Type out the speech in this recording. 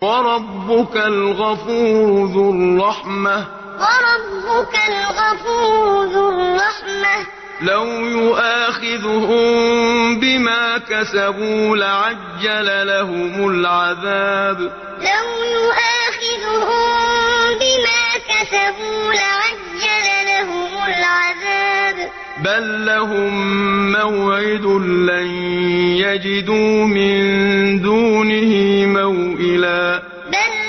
وربك الغفور ذو الرحمة لو يؤاخذهم بما كسبوا لعجل لهم العذاب بل لهم موعد لن يجدوا من دونه موئلا